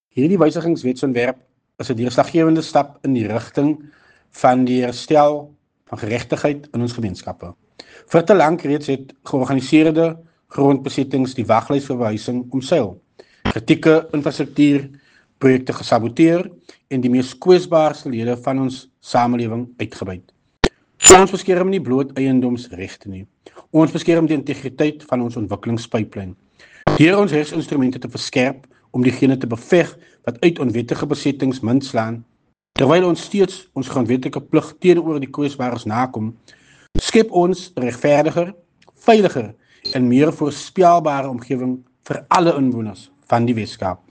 Hierdie wysigingswetsontwerp is 'n deurslaggewende stap in die rigting van die herstel van geregtigheid in ons gemeenskappe. Vir te lank reeds het georganiseerde grondbesittings die waglys vir behuising omseil, kritieke infrastruktuurprojekte gesaboteer en die mees kwesbaarste lede van ons samelewing uitgebuit. Ons beskerm nie bloot eiendomsregte nie. Ons beskerm die integriteit van ons ontwikkelingspyplyn. Deur ons rechtsinstrumente te verskerp om diegene te beveg wat uit onwettige besittings munt slaan, terwyl ons steeds ons grondwetlike plig teenoor die kwesbares nakom, skep ons 'n regverdiger, veiliger en meer voorspelbare omgewing vir alle inwoners van die Weskaap.